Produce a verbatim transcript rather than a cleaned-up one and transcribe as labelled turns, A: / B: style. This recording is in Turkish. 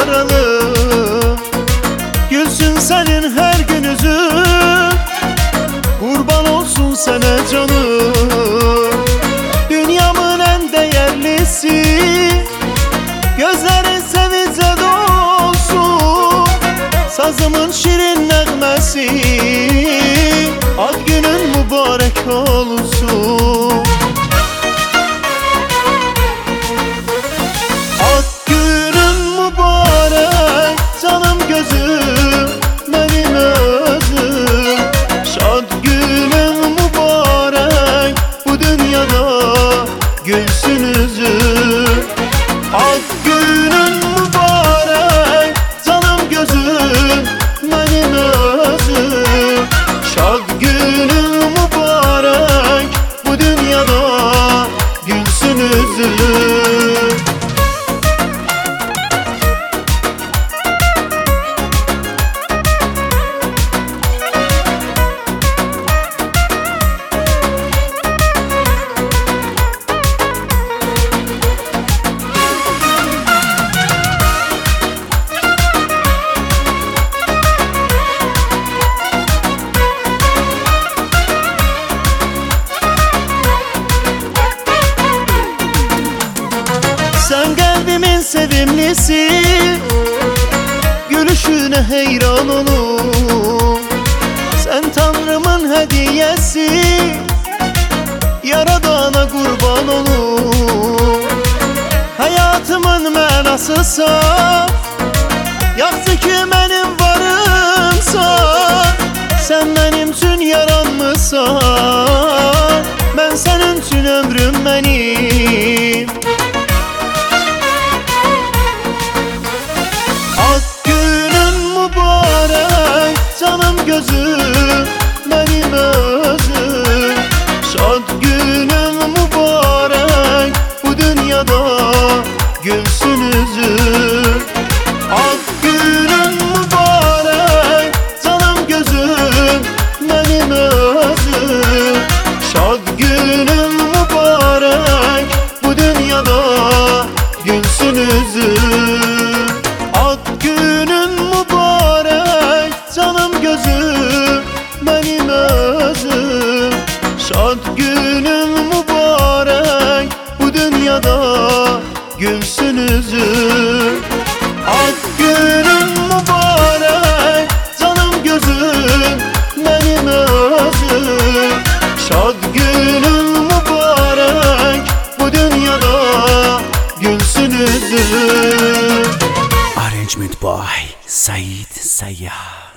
A: yaralı. Gülsün senin her gün yüzün, kurban olsun sana canım. Dünyamın en değerlisi, gözlerin sevince dolsun. Sazımın şirin nəğməsi, ad günün mübarek olsun. Ad günün mübarek canım gözüm, benim özüm. Şad günün mübarek, bu dünyada gülsün üzüm. Ad günün mübarek canım gözüm, benim özüm. Şad günün mübarek, bu dünyada gülsün üzüm. Sen kalbimin sevimlisi, gülüşüne heyran olum. Sen Tanrımın hediyesi, Yaradana kurban olum. Hayatımın mənasısan, yaxşı ki mənim varımsan. Sen mənim üçün yaranmışsan, mən sənin üçün ömrüm mənim. Canım gözüm, benim özüm. Şad günüm mübarek, bu dünyada gülsün üzüm. Ad günüm mübarek, canım gözüm, benim özüm. Şad günüm mübarek, bu dünyada gülsün üzüm. Ad günün mübarek canım gözüm, benim özüm. Şad günüm mübarek, bu dünyada gülsün üzüm. Ad günüm mübarek canım gözüm, benim özüm. Şad günüm mübarek, bu dünyada gülsün üzüm.
B: Arrangement by Said Sayyah.